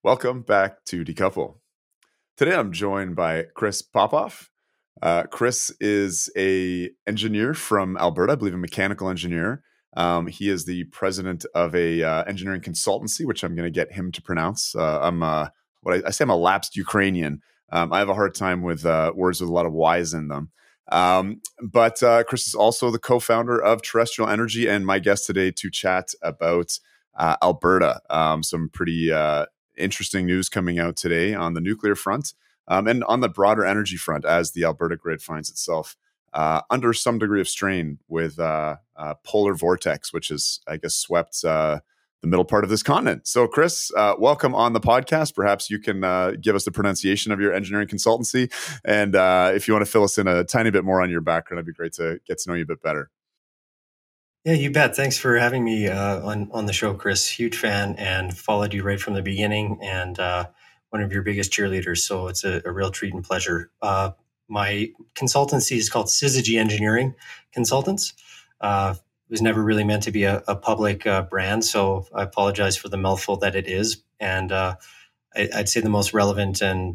Welcome back to Decouple. Today I'm joined by Chris Popoff. Chris is a engineer from Alberta, I believe a mechanical engineer. He is the president of a engineering consultancy, which I'm going to get him to pronounce. I say I'm a lapsed Ukrainian. I have a hard time with words with a lot of Y's in them. But Chris is also the co-founder of Terrestrial Energy and my guest today to chat about Alberta. Some pretty interesting news coming out today on the nuclear front and on the broader energy front as the Alberta grid finds itself under some degree of strain with polar vortex, which has, I guess, swept the middle part of this continent. So, Chris, welcome on the podcast. Perhaps you can give us the pronunciation of your engineering consultancy. And if you want to fill us in a tiny bit more on your background, it'd be great to get to know you a bit better. Yeah, you bet. Thanks for having me on the show, Chris. Huge fan and followed you right from the beginning and one of your biggest cheerleaders. So it's a real treat and pleasure. My consultancy is called Syzygy Engineering Consultants. It was never really meant to be a public brand, so I apologize for the mouthful that it is. And I'd say the most relevant and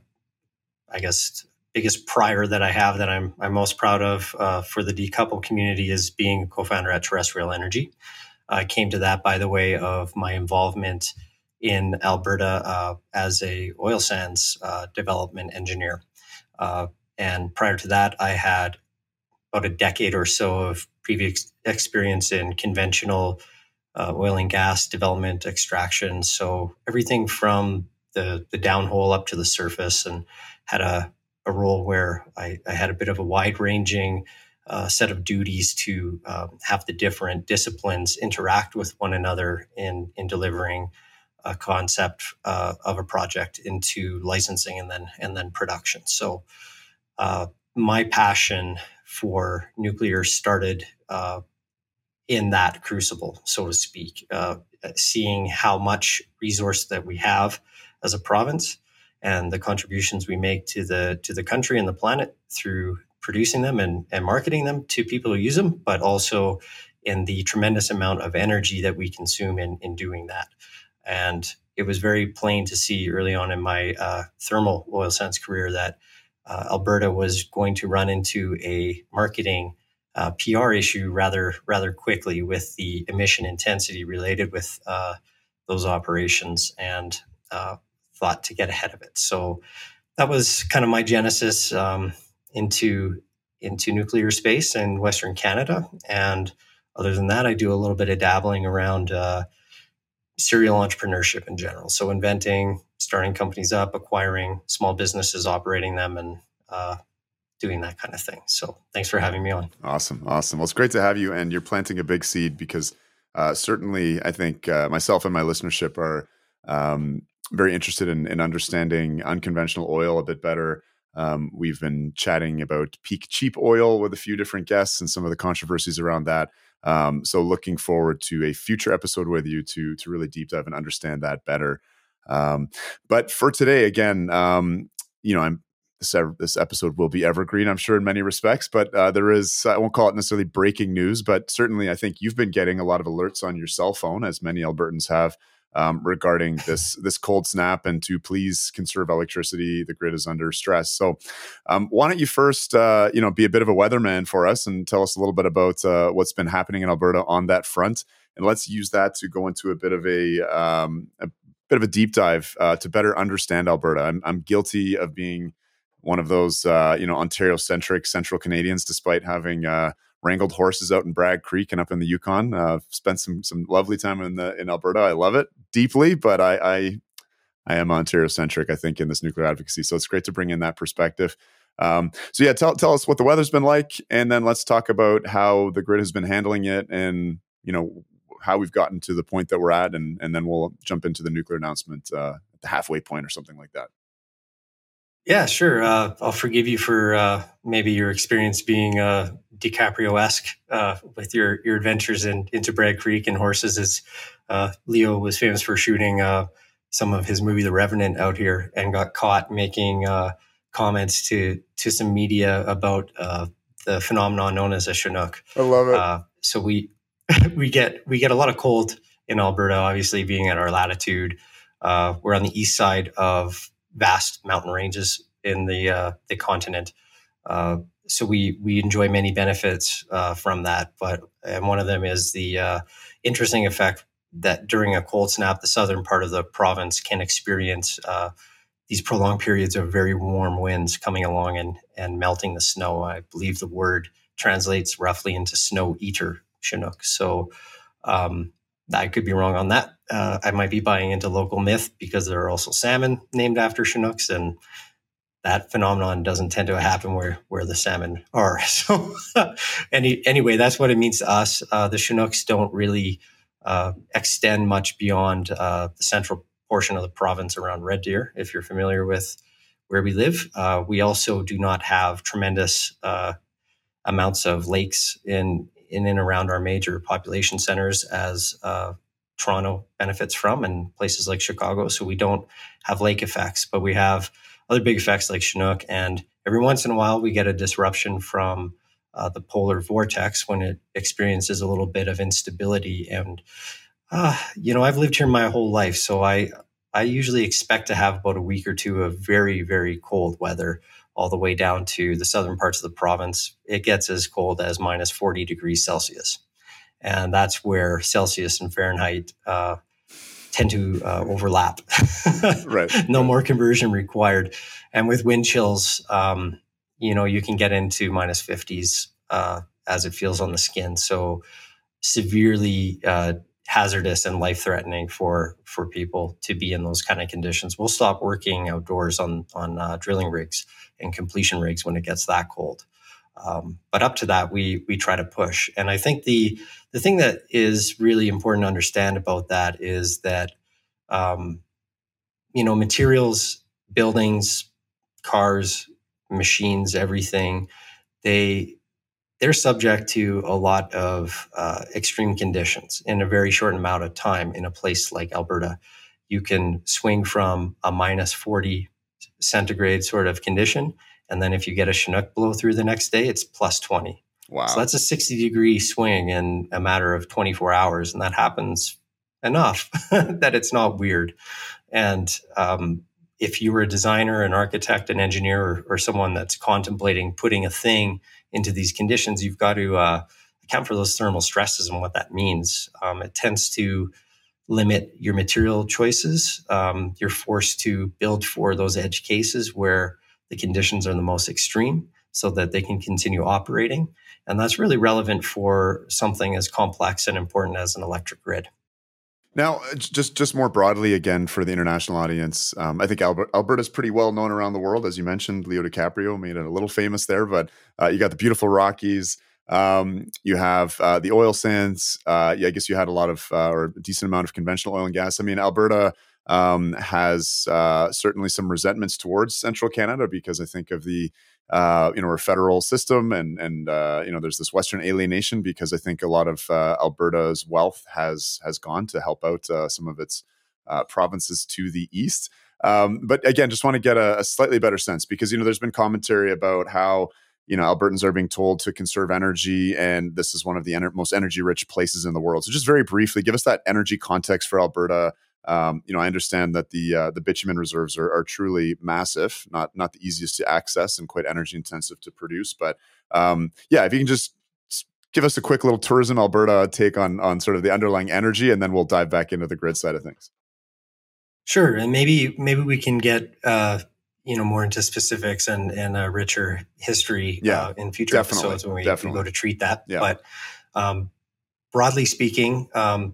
I guess biggest prior that I have that I'm most proud of for the Decouple community is being a co-founder at Terrestrial Energy. I came to that by the way of my involvement in Alberta as a oil sands development engineer. And prior to that, I had about a decade or so of previous experience in conventional oil and gas development extraction. So everything from the downhole up to the surface, and had a role where I had a bit of a wide-ranging set of duties to have the different disciplines interact with one another in delivering a concept of a project into licensing and then production. So my passion for nuclear started in that crucible, so to speak, seeing how much resource that we have as a province and the contributions we make to the country and the planet through producing them and marketing them to people who use them, but also in the tremendous amount of energy that we consume in doing that. And it was very plain to see early on in my thermal oil sands career that Alberta was going to run into a marketing PR issue rather quickly with the emission intensity related with those operations, and thought to get ahead of it. So that was kind of my genesis into nuclear space in Western Canada. And other than that, I do a little bit of dabbling around serial entrepreneurship in general. So inventing, starting companies up, acquiring small businesses, operating them, and doing that kind of thing. So thanks for having me on. Awesome. Well, it's great to have you, and you're planting a big seed because certainly I think myself and my listenership are very interested in understanding unconventional oil a bit better. We've been chatting about peak cheap oil with a few different guests and some of the controversies around that. So looking forward to a future episode with you to really deep dive and understand that better. But for today, again, this episode will be evergreen, I'm sure, in many respects, but there is, I won't call it necessarily breaking news, but certainly I think you've been getting a lot of alerts on your cell phone, as many Albertans have, regarding this cold snap and to please conserve electricity. The grid is under stress. So why don't you first, be a bit of a weatherman for us and tell us a little bit about what's been happening in Alberta on that front. And let's use that to go into a bit of a deep dive to better understand Alberta. I'm guilty of being one of those, Ontario-centric Central Canadians, despite having wrangled horses out in Bragg Creek and up in the Yukon. Spent some lovely time in Alberta. I love it deeply, but I am Ontario-centric, I think, in this nuclear advocacy. So it's great to bring in that perspective. Tell us what the weather's been like, and then let's talk about how the grid has been handling it, and how we've gotten to the point that we're at, and then we'll jump into the nuclear announcement at the halfway point or something like that. Yeah, sure. I'll forgive you for maybe your experience being DiCaprio-esque with your adventures into Bragg Creek and horses, as Leo was famous for shooting some of his movie The Revenant out here and got caught making comments to some media about the phenomenon known as a Chinook. I love it. So we get a lot of cold in Alberta, obviously being at our latitude. We're on the east side of vast mountain ranges in the continent. So we enjoy many benefits from that, and one of them is the interesting effect that during a cold snap, the southern part of the province can experience these prolonged periods of very warm winds coming along and melting the snow. I believe the word translates roughly into snow eater Chinook. So I could be wrong on that. I might be buying into local myth because there are also salmon named after Chinooks, and that phenomenon doesn't tend to happen where the salmon are. So anyway, that's what it means to us. The Chinooks don't really extend much beyond the central portion of the province around Red Deer, if you're familiar with where we live. We also do not have tremendous amounts of lakes in and around our major population centers as Toronto benefits from, and places like Chicago. So we don't have lake effects, but we have other big effects like Chinook. And every once in a while, we get a disruption from the polar vortex when it experiences a little bit of instability. And, I've lived here my whole life. So I usually expect to have about a week or two of very, very cold weather all the way down to the southern parts of the province. It gets as cold as minus 40 degrees Celsius. And that's where Celsius and Fahrenheit tend to overlap. Right. No more conversion required. And with wind chills, you can get into minus 50s as it feels on the skin. So severely hazardous and life-threatening for people to be in those kind of conditions. We'll stop working outdoors on drilling rigs and completion rigs when it gets that cold. But up to that, we try to push. And I think the thing that is really important to understand about that is that, materials, buildings, cars, machines, everything, they're subject to a lot of extreme conditions in a very short amount of time. In a place like Alberta, you can swing from a minus 40 centigrade sort of condition, and then if you get a Chinook blow through the next day, it's plus 20. Wow. So that's a 60-degree swing in a matter of 24 hours, and that happens enough that it's not weird. And if you were a designer, an architect, an engineer, or someone that's contemplating putting a thing into these conditions, you've got to account for those thermal stresses and what that means. It tends to limit your material choices. You're forced to build for those edge cases where the conditions are the most extreme so that they can continue operating. And that's really relevant for something as complex and important as an electric grid. Now, just more broadly, again, for the international audience, I think Alberta is pretty well known around the world. As you mentioned, Leo DiCaprio made it a little famous there, but you got the beautiful Rockies. You have the oil sands. I guess you had a lot of, or a decent amount of conventional oil and gas. I mean, Alberta has certainly some resentments towards central Canada because I think of the our federal system and there's this Western alienation because I think a lot of Alberta's wealth has gone to help out some of its provinces to the east. But again, just want to get a slightly better sense because there's been commentary about how Albertans are being told to conserve energy, and this is one of the most energy-rich places in the world. So just very briefly, give us that energy context for Alberta. I understand that the bitumen reserves are truly massive, not the easiest to access and quite energy intensive to produce. But if you can just give us a quick little tourism Alberta take on sort of the underlying energy, and then we'll dive back into the grid side of things. Sure, and maybe we can get more into specifics and a richer history in future episodes when we go to treat that. Yeah. But broadly speaking,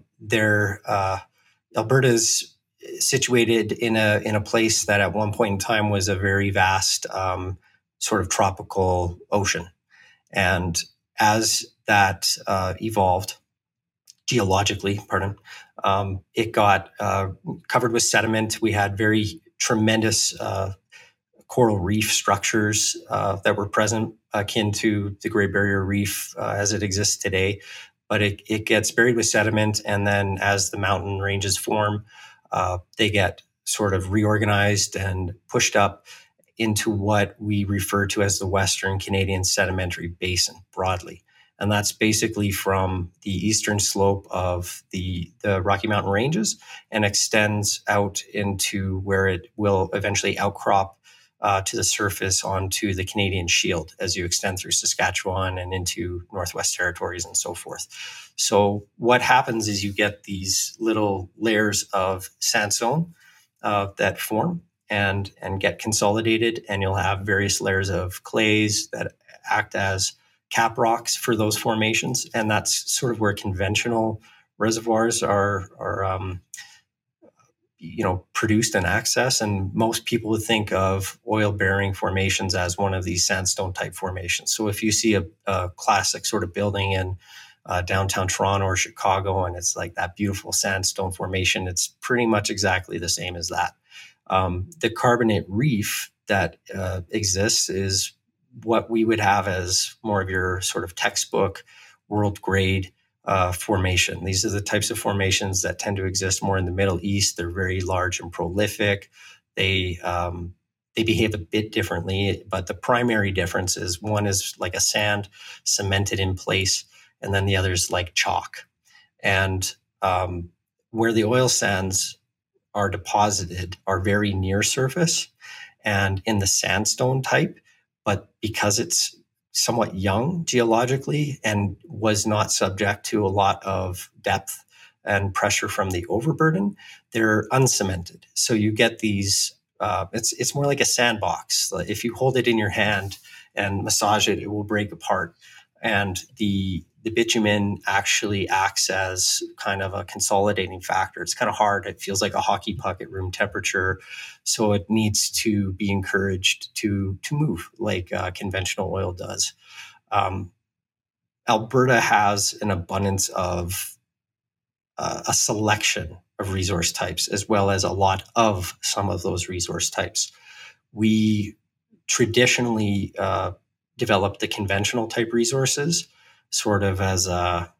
Alberta's situated in a place that at one point in time was a very vast sort of tropical ocean. And as that evolved geologically, it got covered with sediment. We had very tremendous coral reef structures that were present akin to the Great Barrier Reef as it exists today. But it gets buried with sediment, and then as the mountain ranges form, they get sort of reorganized and pushed up into what we refer to as the Western Canadian Sedimentary Basin broadly. And that's basically from the eastern slope of the Rocky Mountain Ranges and extends out into where it will eventually outcrop to the surface onto the Canadian Shield as you extend through Saskatchewan and into Northwest Territories and so forth. So what happens is you get these little layers of sandstone that form and get consolidated, and you'll have various layers of clays that act as cap rocks for those formations. And that's sort of where conventional reservoirs are produced and accessed. And most people would think of oil-bearing formations as one of these sandstone type formations. So if you see a classic sort of building in downtown Toronto or Chicago, and it's like that beautiful sandstone formation, it's pretty much exactly the same as that. The carbonate reef that exists is what we would have as more of your sort of textbook world grade formation. These are the types of formations that tend to exist more in the Middle East. They're very large and prolific. They behave a bit differently, but the primary difference is one is like a sand cemented in place, and then the other is like chalk. And where the oil sands are deposited are very near surface and in the sandstone type, but because it's somewhat young geologically and was not subject to a lot of depth and pressure from the overburden, they're uncemented. So you get these, it's more like a sandbox. If you hold it in your hand and massage it, it will break apart. And the bitumen actually acts as kind of a consolidating factor. It's kind of hard. It feels like a hockey puck at room temperature. So it needs to be encouraged to move like conventional oil does. Alberta has an abundance of a selection of resource types, as well as a lot of some of those resource types. We traditionally developed the conventional type resources sort of as a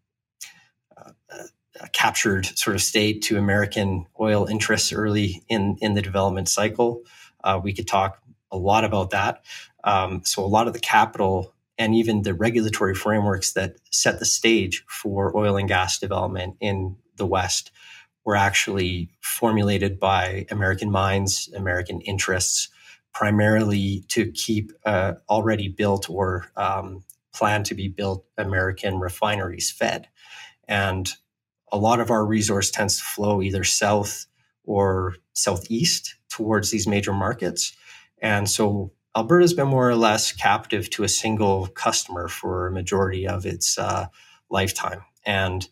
captured sort of state to American oil interests early in the development cycle. We could talk a lot about that. So a lot of the capital and even the regulatory frameworks that set the stage for oil and gas development in the West were actually formulated by American minds, American interests, primarily to keep already built or plan to be built American refineries fed. And a lot of our resource tends to flow either south or southeast towards these major markets. And so Alberta's been more or less captive to a single customer for a majority of its lifetime. And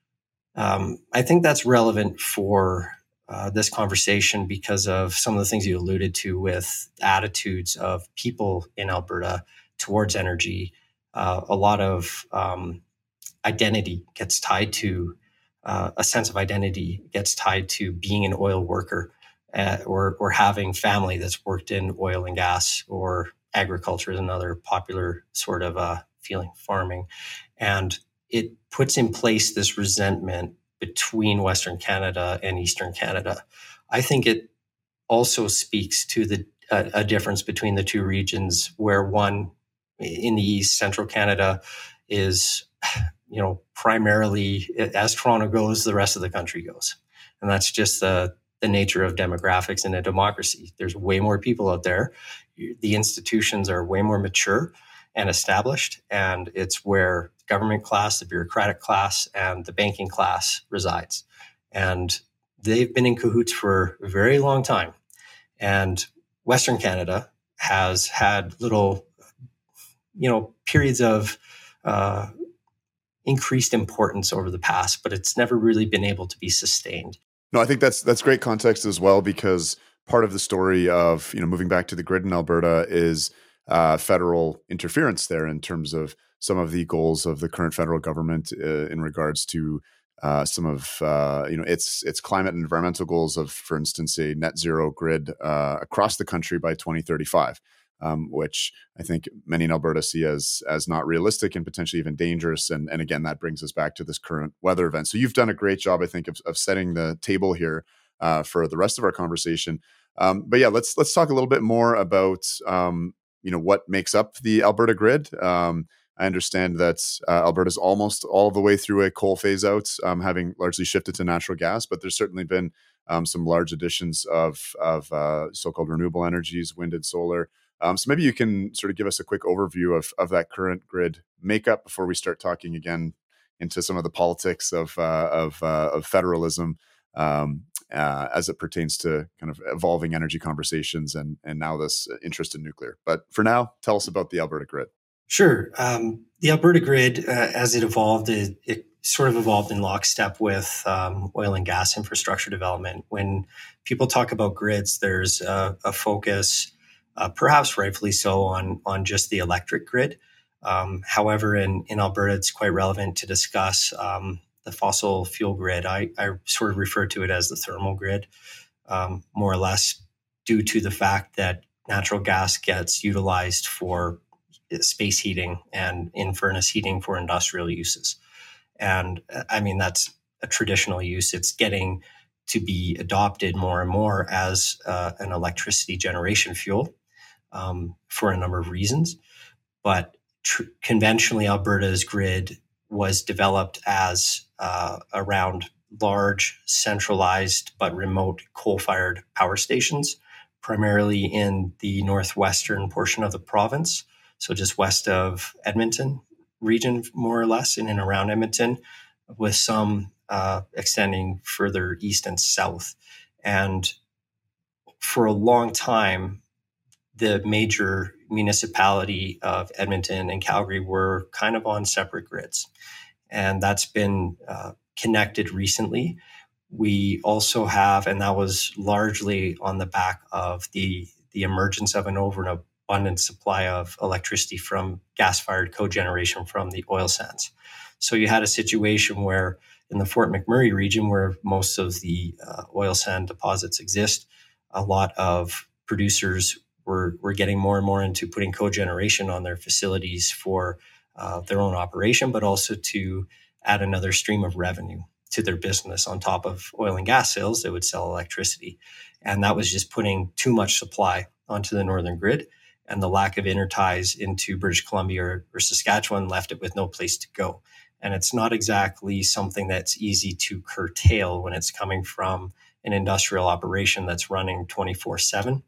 I think that's relevant for this conversation because of some of the things you alluded to with attitudes of people in Alberta towards energy. A lot of identity gets tied to a sense of identity gets tied to being an oil worker or having family that's worked in oil and gas, or agriculture is another popular sort of feeling, farming. And it puts in place this resentment between Western Canada and Eastern Canada. I think it also speaks to a difference between the two regions, where one in the East, Central Canada, is, primarily as Toronto goes, the rest of the country goes. And that's just the nature of demographics in a democracy. There's way more people out there. The institutions are way more mature and established, and it's where the government class, the bureaucratic class, and the banking class resides. And they've been in cahoots for a very long time. And Western Canada has had little, periods of increased importance over the past, but it's never really been able to be sustained. No, I think that's great context as well, because part of the story of moving back to the grid in Alberta is federal interference there in terms of some of the goals of the current federal government in regards to some of its climate and environmental goals of, for instance, a net zero grid across the country by 2035. Which I think many in Alberta see as not realistic and potentially even dangerous. And again, that brings us back to this current weather event. So you've done a great job, I think, of setting the table here for the rest of our conversation. But yeah, let's talk a little bit more about what makes up the Alberta grid. I understand that Alberta's almost all the way through a coal phase out, having largely shifted to natural gas, but there's certainly been some large additions of so-called renewable energies, wind and solar. So maybe you can sort of give us a quick overview of that current grid makeup before we start talking again into some of the politics of federalism, as it pertains to kind of evolving energy conversations and now this interest in nuclear. But for now, tell us about the Alberta grid. Sure. The Alberta grid, as it evolved, it sort of evolved in lockstep with oil and gas infrastructure development. When people talk about grids, there's a focus, perhaps rightfully so, on just the electric grid. However, in Alberta, it's quite relevant to discuss the fossil fuel grid. I sort of refer to it as the thermal grid, more or less due to the fact that natural gas gets utilized for space heating and in-furnace heating for industrial uses. And I mean, that's a traditional use. It's getting to be adopted more and more as an electricity generation fuel for a number of reasons. But conventionally, Alberta's grid was developed as around large, centralized, but remote coal-fired power stations, primarily in the northwestern portion of the province. So just west of Edmonton region, more or less, in and around Edmonton, with some extending further east and south. And for a long time, the major municipality of Edmonton and Calgary were kind of on separate grids. And that's been connected recently. We also have, and that was largely on the back of the emergence of an over and abundant supply of electricity from gas-fired cogeneration from the oil sands. So you had a situation where in the Fort McMurray region, where most of the oil sand deposits exist, a lot of producers were getting more and more into putting cogeneration on their facilities for their own operation, but also to add another stream of revenue to their business on top of oil and gas sales. They would sell electricity. And that was just putting too much supply onto the northern grid. And the lack of interties into British Columbia or Saskatchewan left it with no place to go. And it's not exactly something that's easy to curtail when it's coming from an industrial operation that's running 24/7.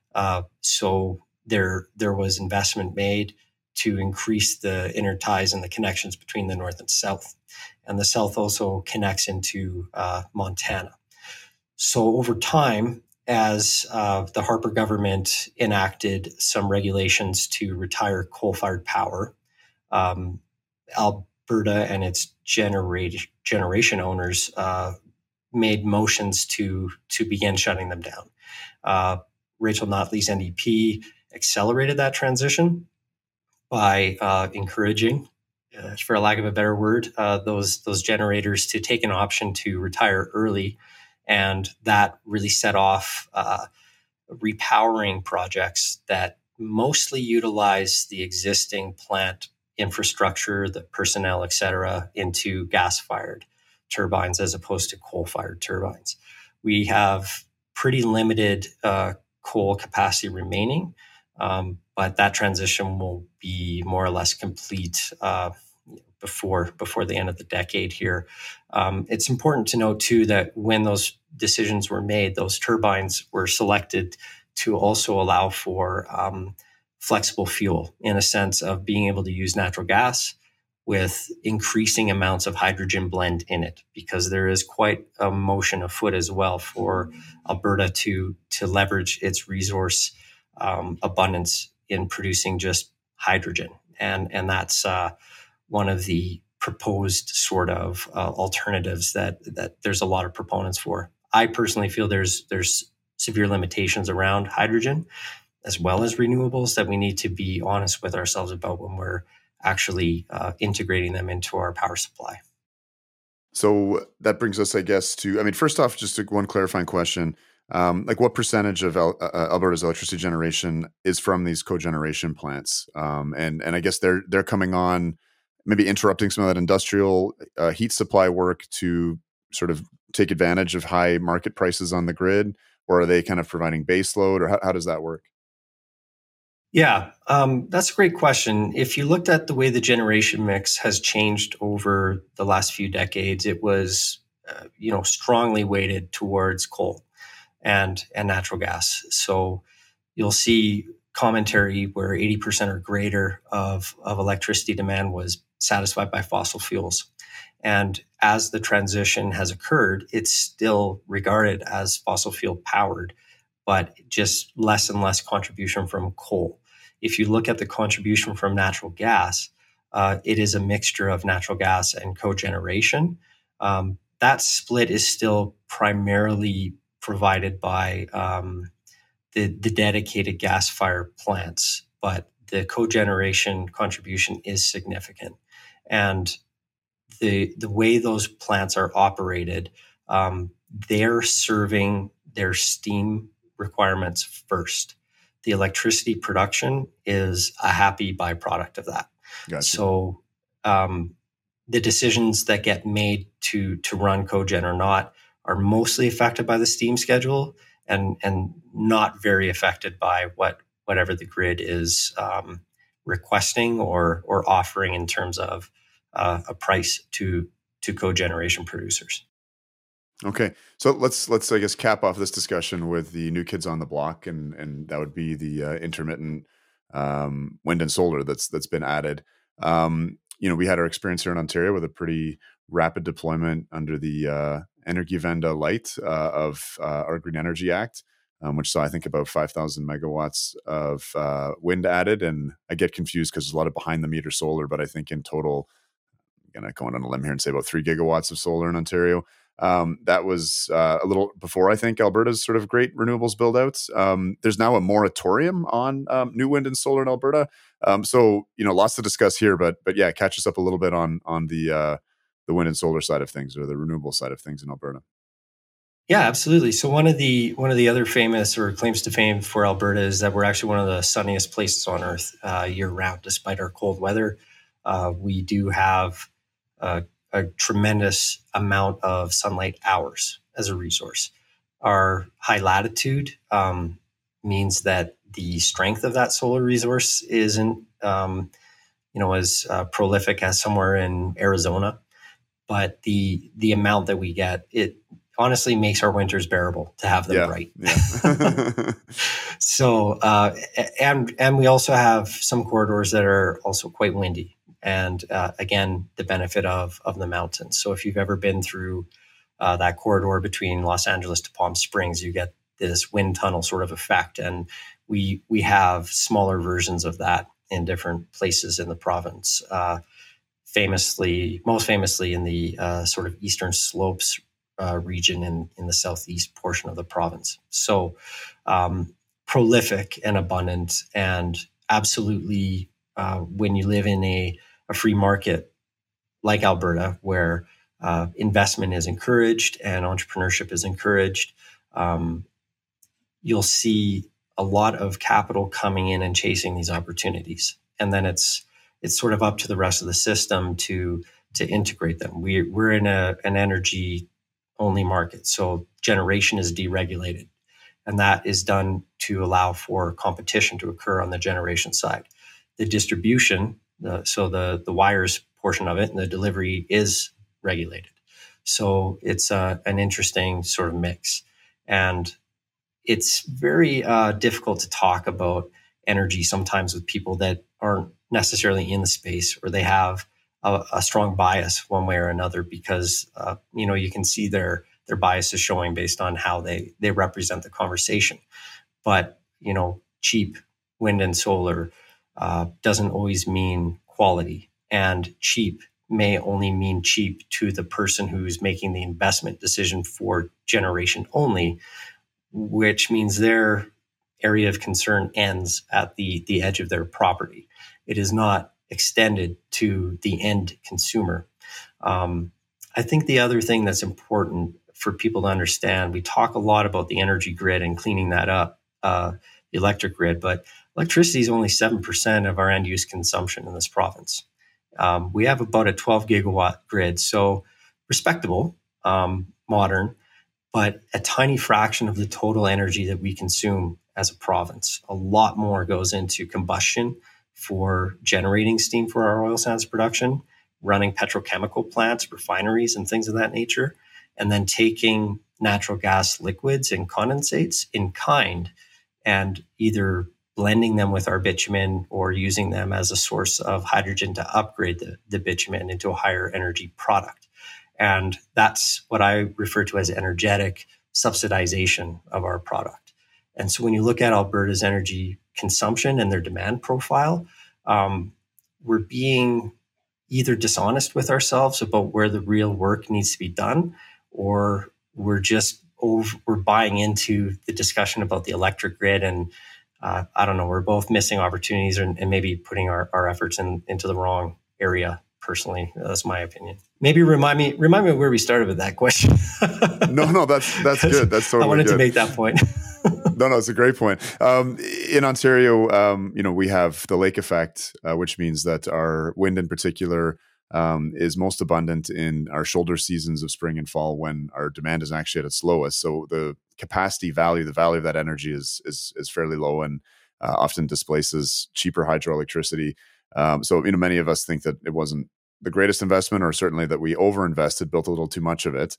So there was investment made to increase the interties and the connections between the north and south. And the south also connects into Montana. So over time, as the Harper government enacted some regulations to retire coal-fired power, Alberta and its generation owners made motions to begin shutting them down. Rachel Notley's NDP accelerated that transition by encouraging, for a lack of a better word, those generators to take an option to retire early. And that really set off repowering projects that mostly utilize the existing plant infrastructure, the personnel, et cetera, into gas-fired turbines as opposed to coal-fired turbines. We have pretty limited coal capacity remaining, but that transition will be more or less complete before the end of the decade here. It's important to note, too, that when those decisions were made, those turbines were selected to also allow for flexible fuel, in a sense of being able to use natural gas with increasing amounts of hydrogen blend in it, because there is quite a motion afoot as well for Alberta to leverage its resource abundance in producing just hydrogen. And that's one of the proposed sort of alternatives that there's a lot of proponents for. I personally feel there's severe limitations around hydrogen as well as renewables that we need to be honest with ourselves about when we're actually integrating them into our power supply. So that brings us, I guess, to, first off, just one clarifying question. What percentage of Alberta's electricity generation is from these cogeneration plants? And I guess they're coming on, maybe interrupting some of that industrial heat supply work to sort of take advantage of high market prices on the grid, or are they kind of providing base load, or how does that work? Yeah, that's a great question. If you looked at the way the generation mix has changed over the last few decades, it was, strongly weighted towards coal and natural gas. So you'll see commentary where 80% or greater of electricity demand was satisfied by fossil fuels. And as the transition has occurred, it's still regarded as fossil fuel powered, but just less and less contribution from coal. If you look at the contribution from natural gas, it is a mixture of natural gas and cogeneration. That split is still primarily provided by the dedicated gas fired plants, but the cogeneration contribution is significant. And the way those plants are operated, they're serving their steam requirements first. The electricity production is a happy byproduct of that. Gotcha. So the decisions that get made to run cogen or not are mostly affected by the steam schedule and not very affected by whatever the grid is requesting or offering in terms of a price to cogeneration producers. Okay, so let's I guess cap off this discussion with the new kids on the block, and that would be the intermittent wind and solar that's been added. We had our experience here in Ontario with a pretty rapid deployment under the Energiewende Light of our Green Energy Act, which saw, I think, about 5,000 megawatts of wind added. And I get confused because there's a lot of behind the meter solar, but I think in total, I'm going to go on a limb here and say about 3 gigawatts of solar in Ontario. That was a little before, I think, Alberta's sort of great renewables build outs. There's now a moratorium on new wind and solar in Alberta. So, lots to discuss here, but yeah, catch us up a little bit on the wind and solar side of things, or the renewable side of things in Alberta. Yeah, absolutely. So one of the other famous or claims to fame for Alberta is that we're actually one of the sunniest places on Earth year round, despite our cold weather. We do have a tremendous amount of sunlight hours as a resource. Our high latitude means that the strength of that solar resource isn't, as prolific as somewhere in Arizona, but the amount that we get, it honestly makes our winters bearable to have them bright. Yeah. So, and we also have some corridors that are also quite windy. And again, the benefit of the mountains. So if you've ever been through that corridor between Los Angeles to Palm Springs, you get this wind tunnel sort of effect. And we have smaller versions of that in different places in the province. Most famously in the sort of eastern slopes region in the southeast portion of the province. So prolific and abundant, and absolutely when you live in a free market like Alberta, where investment is encouraged and entrepreneurship is encouraged, you'll see a lot of capital coming in and chasing these opportunities. And then it's sort of up to the rest of the system to integrate them. We're in an energy only market, so generation is deregulated, and that is done to allow for competition to occur on the generation side. The distribution, the wires portion of it, and the delivery is regulated. So it's an interesting sort of mix, and it's very difficult to talk about energy sometimes with people that aren't necessarily in the space, or they have a strong bias one way or another, because you can see their bias is showing based on how they represent the conversation. But cheap wind and solar doesn't always mean quality, and cheap may only mean cheap to the person who's making the investment decision for generation only, which means their area of concern ends at the edge of their property. It is not extended to the end consumer. I think the other thing that's important for people to understand, we talk a lot about the energy grid and cleaning that up, the electric grid, but electricity is only 7% of our end use consumption in this province. We have about a 12 gigawatt grid, so respectable, modern, but a tiny fraction of the total energy that we consume as a province. A lot more goes into combustion for generating steam for our oil sands production, running petrochemical plants, refineries, and things of that nature, and then taking natural gas liquids and condensates in kind and either blending them with our bitumen or using them as a source of hydrogen to upgrade the bitumen into a higher energy product. And that's what I refer to as energetic subsidization of our product. And so when you look at Alberta's energy consumption and their demand profile, we're being either dishonest with ourselves about where the real work needs to be done, or we're buying into the discussion about the electric grid. And I don't know, we're both missing opportunities and maybe putting our efforts into the wrong area. Personally, that's my opinion. Maybe remind me where we started with that question. No, that's good. That's totally good. I wanted to make that point. No, it's a great point. In Ontario, we have the lake effect, which means that our wind in particular is most abundant in our shoulder seasons of spring and fall when our demand is actually at its lowest. So the capacity value, the value of that energy is fairly low and often displaces cheaper hydroelectricity. So many of us think that it wasn't the greatest investment, or certainly that we overinvested, built a little too much of it.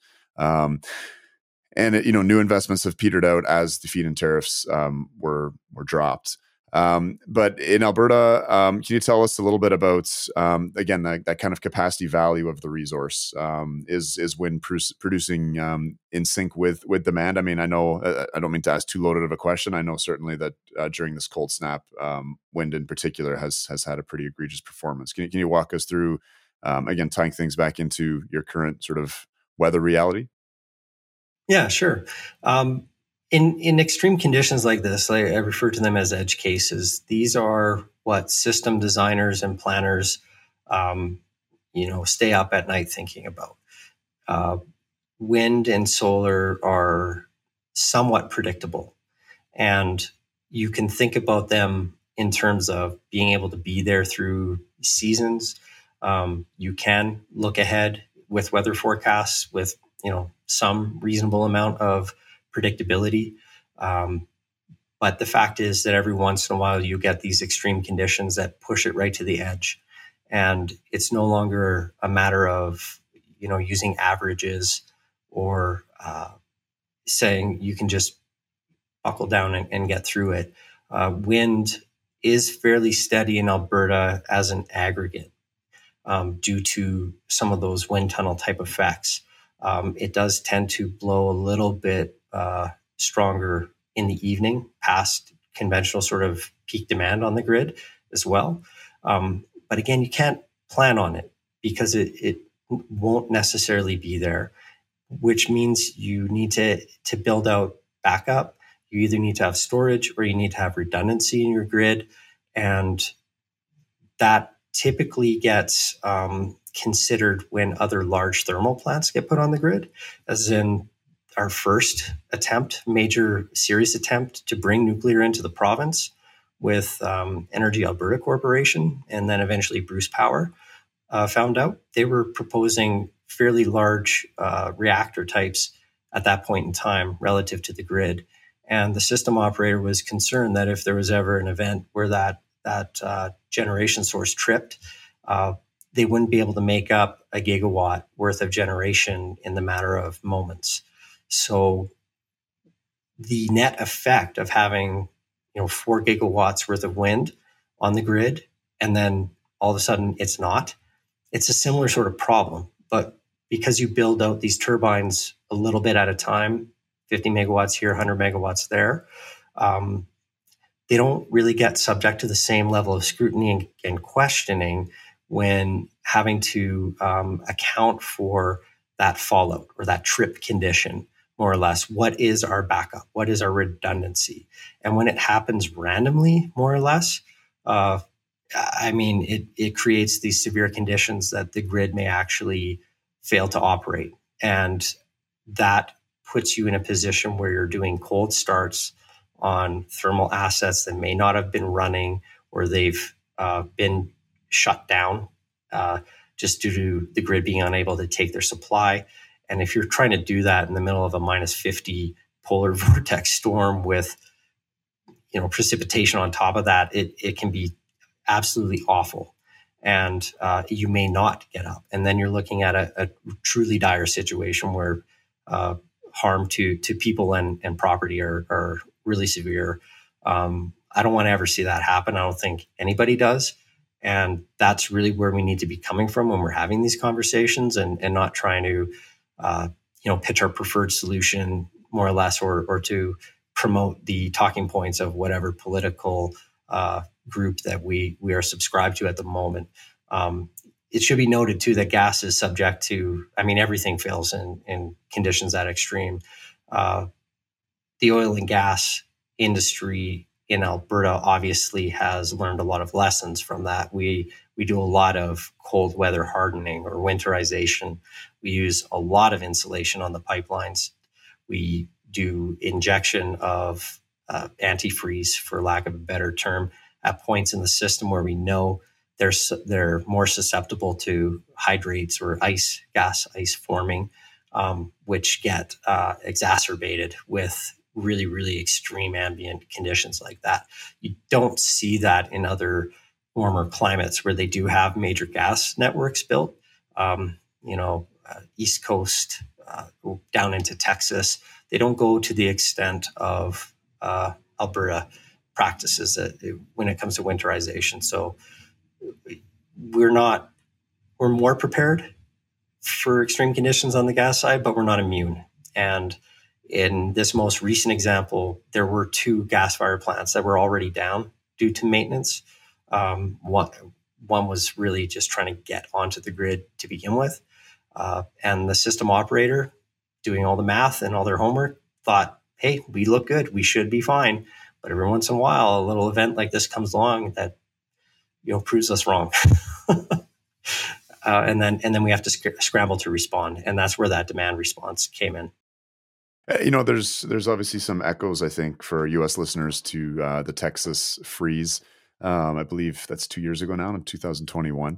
And new investments have petered out as the feed-in tariffs were dropped. But in Alberta, can you tell us a little bit about again that kind of capacity value of the resource? Is wind producing in sync with demand? I mean, I know I don't mean to ask too loaded of a question. I know certainly that during this cold snap, wind in particular has had a pretty egregious performance. Can you walk us through again tying things back into your current sort of weather reality? Yeah, sure. In extreme conditions like this, I refer to them as edge cases. These are what system designers and planners, stay up at night thinking about. Wind and solar are somewhat predictable, and you can think about them in terms of being able to be there through seasons. You can look ahead with weather forecasts with some reasonable amount of predictability. But the fact is that every once in a while you get these extreme conditions that push it right to the edge. And it's no longer a matter of, using averages or saying you can just buckle down and get through it. Wind is fairly steady in Alberta as an aggregate due to some of those wind tunnel type effects. It does tend to blow a little bit stronger in the evening past conventional sort of peak demand on the grid as well. But again, you can't plan on it because it won't necessarily be there, which means you need to build out backup. You either need to have storage or you need to have redundancy in your grid. And that typically gets considered when other large thermal plants get put on the grid, as in our first major serious attempt to bring nuclear into the province with Energy Alberta Corporation, and then eventually Bruce Power found out. They were proposing fairly large reactor types at that point in time relative to the grid. And the system operator was concerned that if there was ever an event where that generation source tripped, they wouldn't be able to make up a gigawatt worth of generation in the matter of moments. So the net effect of having 4 gigawatts worth of wind on the grid, and then all of a sudden it's a similar sort of problem. But because you build out these turbines a little bit at a time, 50 megawatts here, 100 megawatts there, they don't really get subject to the same level of scrutiny and questioning when having to account for that fallout or that trip condition, more or less. What is our backup? What is our redundancy? And when it happens randomly, more or less, it creates these severe conditions that the grid may actually fail to operate. And that puts you in a position where you're doing cold starts on thermal assets that may not have been running, or they've been shut down just due to the grid being unable to take their supply. And if you're trying to do that in the middle of a minus 50 polar vortex storm with precipitation on top of that, it can be absolutely awful. And you may not get up. And then you're looking at a truly dire situation where harm to people and property are really severe. I don't want to ever see that happen. I don't think anybody does. And that's really where we need to be coming from when we're having these conversations, and not trying to, pitch our preferred solution more or less, or to promote the talking points of whatever political group that we are subscribed to at the moment. It should be noted too that gas is subject to, everything fails in conditions that extreme. The oil and gas industry in Alberta obviously has learned a lot of lessons from that. We do a lot of cold weather hardening or winterization. We use a lot of insulation on the pipelines. We do injection of antifreeze, for lack of a better term, at points in the system where we know they're more susceptible to hydrates or gas ice forming, which get exacerbated with really, really extreme ambient conditions like that. You don't see that in other warmer climates where they do have major gas networks built. East Coast, down into Texas, they don't go to the extent of Alberta practices when it comes to winterization. So we're more prepared for extreme conditions on the gas side, but we're not immune. And in this most recent example, there were 2 gas-fired plants that were already down due to maintenance. One was really just trying to get onto the grid to begin with. And the system operator, doing all the math and all their homework, thought, hey, we look good, we should be fine. But every once in a while, a little event like this comes along that proves us wrong. And then we have to scramble to respond. And that's where that demand response came in. There's obviously some echoes, I think, for U.S. listeners to the Texas freeze. I believe that's 2 years ago now, in 2021.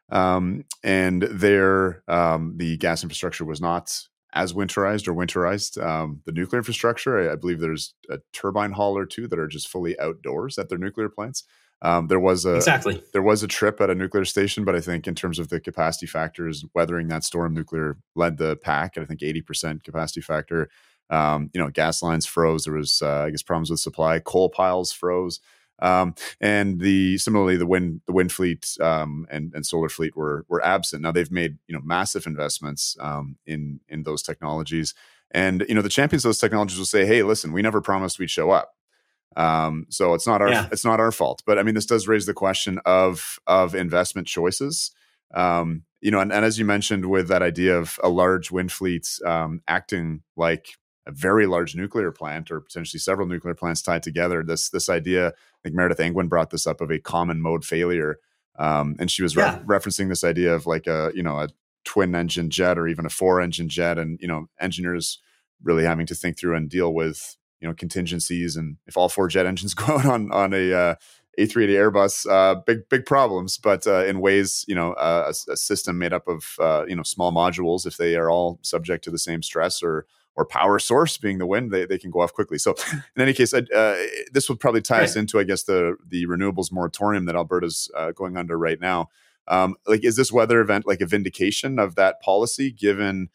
And there, the gas infrastructure was not as winterized. The nuclear infrastructure, I believe there's a turbine hall or 2 that are just fully outdoors at their nuclear plants. There was a trip at a nuclear station, but I think in terms of the capacity factors, weathering that storm, nuclear led the pack at, I think, 80% capacity factor. Gas lines froze. There was, problems with supply. Coal piles froze. And similarly, the wind fleet and solar fleet were absent. Now they've made massive investments in those technologies, and the champions of those technologies will say, "Hey, listen, we never promised we'd show up." So it's not our fault. But this does raise the question of investment choices. And as you mentioned, with that idea of a large wind fleet acting like a very large nuclear plant, or potentially several nuclear plants tied together, this idea, I think Meredith Angwin brought this up, of a common mode failure. And she was referencing this idea of like a twin engine jet, or even a 4-engine jet, and engineers really having to think through and deal with contingencies, and if all 4 jet engines go out on a A380 Airbus, big problems. But in ways, a system made up of small modules, if they are all subject to the same stress or power source being the wind, they can go off quickly. So in any case, this would probably tie us into, I guess, the renewables moratorium that Alberta's going under right now. Is this weather event like a vindication of that policy, given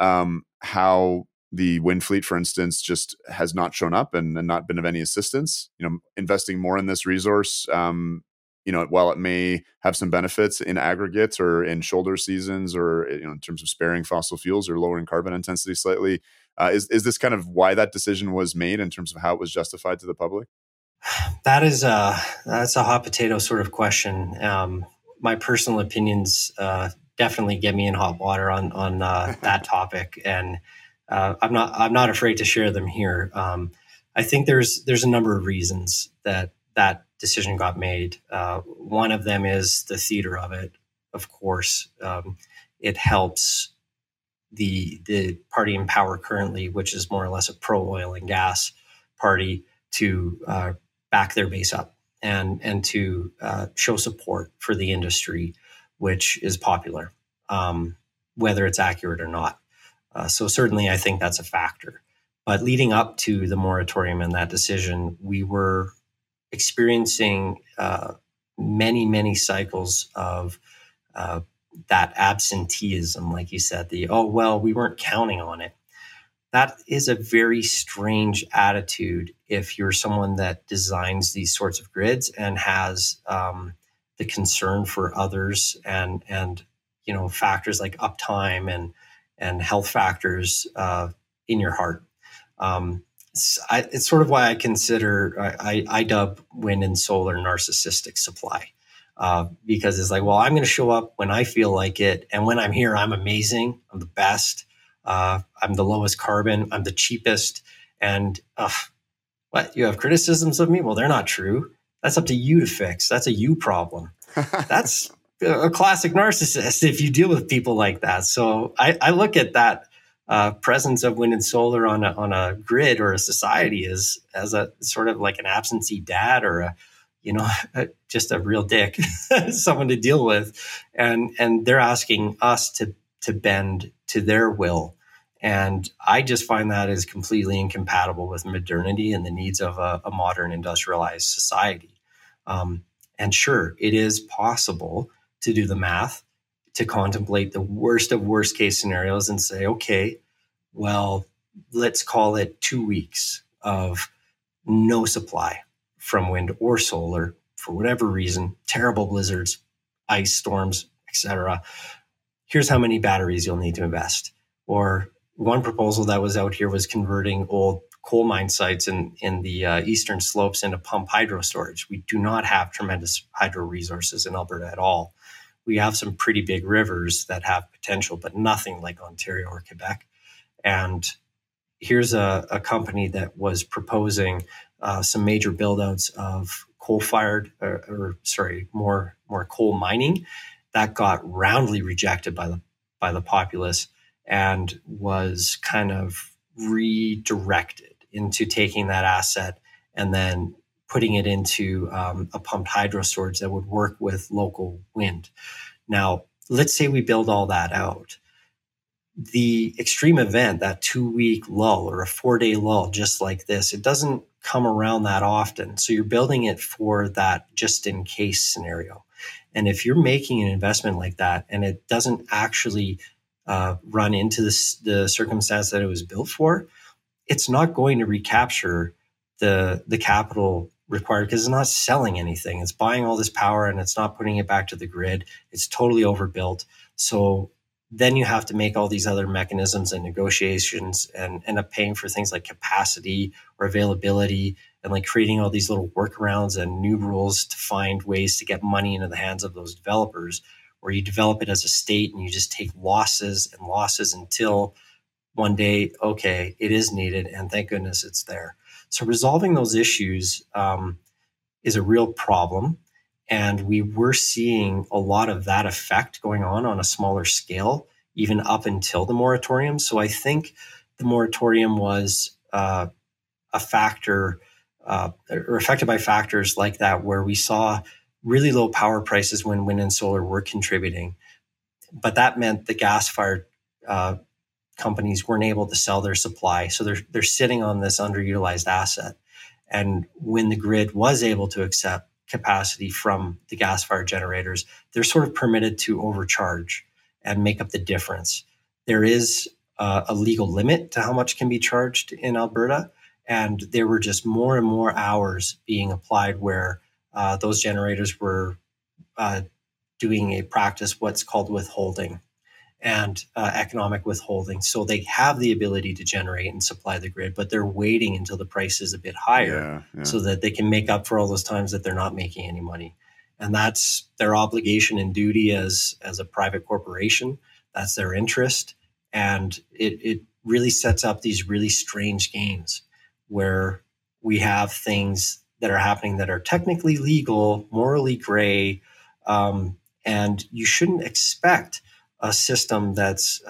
how the wind fleet, for instance, just has not shown up and not been of any assistance? Investing more in this resource, while it may have some benefits in aggregate or in shoulder seasons, or in terms of sparing fossil fuels or lowering carbon intensity slightly, is this kind of why that decision was made in terms of how it was justified to the public? That's a hot potato sort of question. My personal opinions definitely get me in hot water on that topic, and I'm not afraid to share them here. I think there's a number of reasons that decision got made. One of them is the theater of it. Of course, it helps the party in power currently, which is more or less a pro oil and gas party, to back their base up and to show support for the industry, which is popular, whether it's accurate or not. So certainly, I think that's a factor. But leading up to the moratorium and that decision, we were experiencing many, many cycles of that absenteeism, like you said, we weren't counting on it. That is a very strange attitude if you're someone that designs these sorts of grids and has the concern for others and factors like uptime and health factors in your heart. It's sort of why I dub wind and solar narcissistic supply. Because it's like, well, I'm going to show up when I feel like it. And when I'm here, I'm amazing. I'm the best. I'm the lowest carbon. I'm the cheapest. And what? You have criticisms of me? Well, they're not true. That's up to you to fix. That's a you problem. That's a classic narcissist if you deal with people like that. So I look at that presence of wind and solar on a grid or a society as a sort of like an absentee dad or just a real dick, someone to deal with. And they're asking us to bend to their will. And I just find that is completely incompatible with modernity and the needs of a modern industrialized society. And sure, it is possible to do the math, to contemplate the worst of worst case scenarios and say, okay, well, let's call it 2 weeks of no supply from wind or solar for whatever reason, terrible blizzards, ice storms, etc. Here's how many batteries you'll need to invest. Or one proposal that was out here was converting old coal mine sites in the eastern slopes into pump hydro storage. We do not have tremendous hydro resources in Alberta at all. We have some pretty big rivers that have potential, but nothing like Ontario or Quebec. And here's a company that was proposing some major build-outs of coal-fired, more coal mining that got roundly rejected by the populace and was kind of redirected into taking that asset and then putting it into a pumped hydro storage that would work with local wind. Now, let's say we build all that out. The extreme event, that 2-week lull or a 4-day lull, just like this, it doesn't come around that often. So you're building it for that just in case scenario. And if you're making an investment like that and it doesn't actually run into the circumstance that it was built for, it's not going to recapture the capital required because it's not selling anything. It's buying all this power and it's not putting it back to the grid. It's totally overbuilt. So then you have to make all these other mechanisms and negotiations and end up paying for things like capacity or availability and like creating all these little workarounds and new rules to find ways to get money into the hands of those developers, where you develop it as a state and you just take losses and losses until one day, okay, it is needed and thank goodness it's there. So resolving those issues is a real problem. And we were seeing a lot of that effect going on a smaller scale, even up until the moratorium. So I think the moratorium was a factor or affected by factors like that, where we saw really low power prices when wind and solar were contributing. But that meant the gas-fired companies weren't able to sell their supply. So they're sitting on this underutilized asset. And when the grid was able to accept capacity from the gas-fired generators, they're sort of permitted to overcharge and make up the difference. There is a legal limit to how much can be charged in Alberta, and there were just more and more hours being applied where those generators were doing a practice, what's called withholding and economic withholding. So they have the ability to generate and supply the grid, but they're waiting until the price is a bit higher so that they can make up for all those times that they're not making any money. And that's their obligation and duty as a private corporation. That's their interest. And it really sets up these really strange games where we have things that are happening that are technically legal, morally gray, and you shouldn't expect a system that's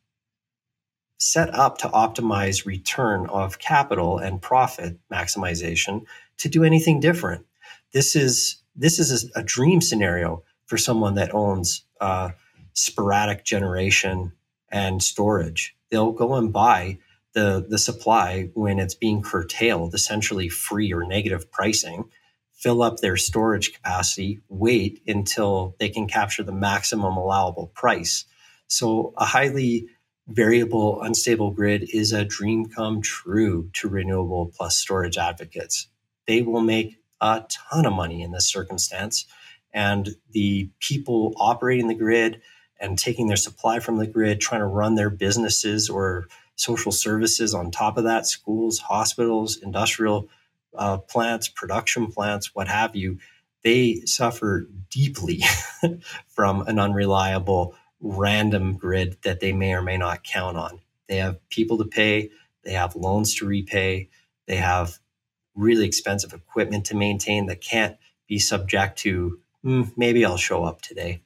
set up to optimize return of capital and profit maximization to do anything different. This is a dream scenario for someone that owns sporadic generation and storage. They'll go and buy the supply when it's being curtailed, essentially free or negative pricing, fill up their storage capacity, wait until they can capture the maximum allowable price. So a highly variable, unstable grid is a dream come true to renewable plus storage advocates. They will make a ton of money in this circumstance. And the people operating the grid and taking their supply from the grid, trying to run their businesses or social services on top of that, schools, hospitals, industrial plants, production plants, what have you, they suffer deeply from an unreliable, random grid that they may or may not count on. They have people to pay, they have loans to repay, they have really expensive equipment to maintain that can't be subject to, maybe I'll show up today.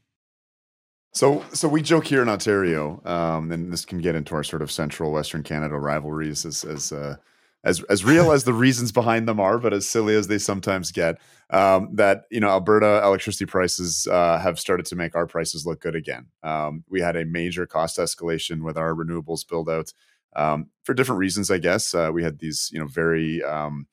So we joke here in Ontario, and this can get into our sort of central Western Canada rivalries as real as the reasons behind them are, but as silly as they sometimes get. That Alberta electricity prices have started to make our prices look good again. We had a major cost escalation with our renewables build out for different reasons, I guess. We had these very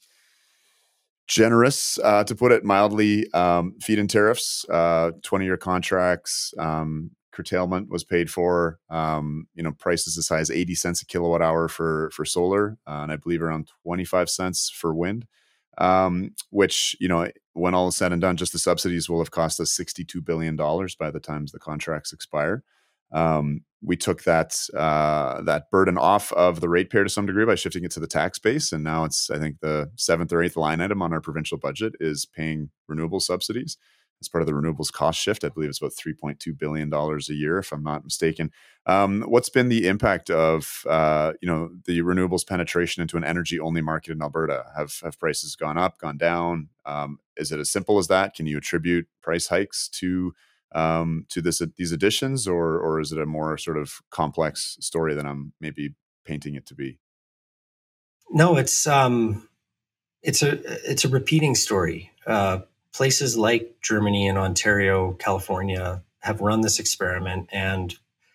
generous, to put it mildly, feed-in tariffs, 20-year contracts, curtailment was paid for, prices as high as 80 cents a kilowatt hour for solar, and I believe around 25 cents for wind, which, when all is said and done, just the subsidies will have cost us $62 billion by the time the contracts expire. We took that burden off of the ratepayer to some degree by shifting it to the tax base, and now it's, I think, the 7th or 8th line item on our provincial budget is paying renewable subsidies as part of the renewables cost shift. I believe it's about $3.2 billion a year, if I'm not mistaken. What's been the impact of the renewables penetration into an energy-only market in Alberta? Have prices gone up, gone down? Is it as simple as that? Can you attribute price hikes to these additions, or is it a more sort of complex story than I'm maybe painting it to be? No, it's a repeating story. Places like Germany and Ontario, California have run this experiment and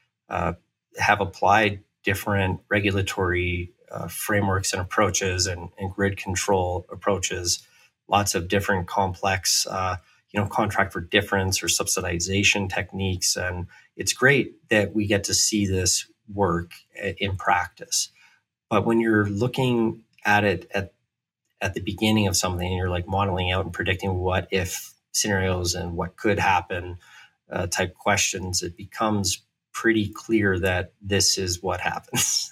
have applied different regulatory frameworks and approaches and grid control approaches, lots of different complex contract for difference or subsidization techniques. And it's great that we get to see this work in practice. But when you're looking at it at the beginning of something, and you're like modeling out and predicting what if scenarios and what could happen type questions, it becomes pretty clear that this is what happens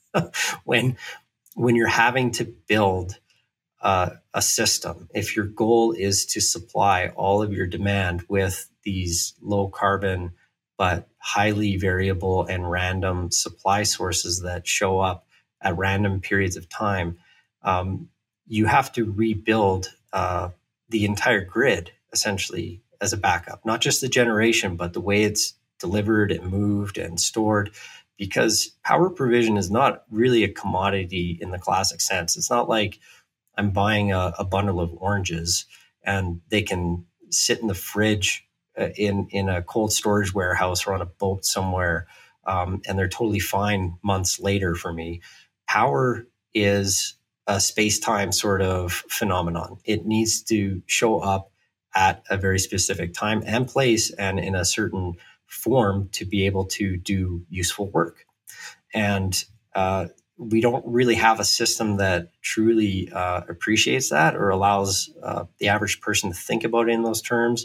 when you're having to build a system. If your goal is to supply all of your demand with these low carbon but highly variable and random supply sources that show up at random periods of time, you have to rebuild the entire grid essentially as a backup, not just the generation, but the way it's delivered and moved and stored, because power provision is not really a commodity in the classic sense. It's not like I'm buying a bundle of oranges and they can sit in the fridge in a cold storage warehouse or on a boat somewhere, and they're totally fine months later for me. Power is a space-time sort of phenomenon. It needs to show up at a very specific time and place and in a certain form to be able to do useful work. And we don't really have a system that truly appreciates that or allows the average person to think about it in those terms,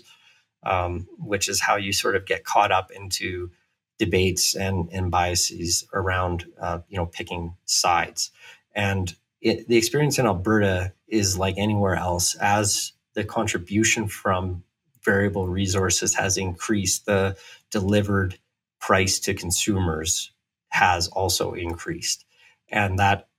which is how you sort of get caught up into debates and biases around picking sides. And the experience in Alberta is like anywhere else. As the contribution from variable resources has increased, the delivered price to consumers has also increased. And that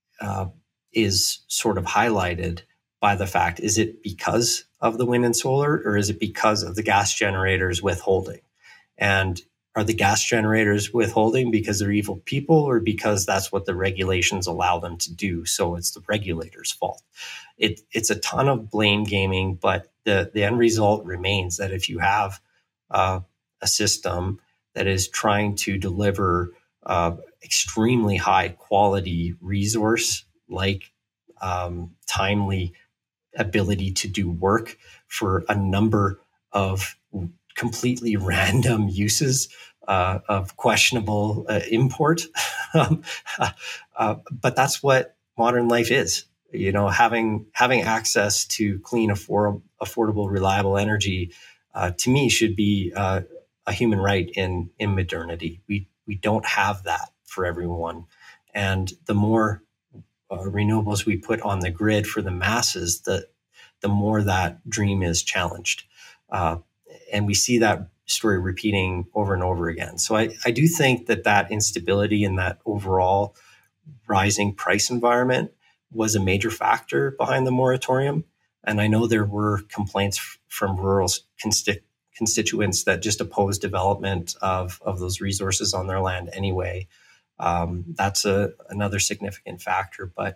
is sort of highlighted by the fact, is it because of the wind and solar, or is it because of the gas generators withholding? And are the gas generators withholding because they're evil people, or because that's what the regulations allow them to do? So it's the regulator's fault. It's a ton of blame gaming, but the end result remains that if you have a system that is trying to deliver extremely high quality resource, like timely ability to do work for a number of completely random uses of questionable import. um, but that's what modern life is. Having access to clean, affordable, reliable energy, to me, should be a human right in modernity. We don't have that for everyone, and the more renewables we put on the grid for the masses, the more that dream is challenged. And we see that story repeating over and over again. So I do think that instability and that overall rising price environment was a major factor behind the moratorium. And I know there were complaints from rural constituents that just opposed development of those resources on their land anyway. That's another significant factor. But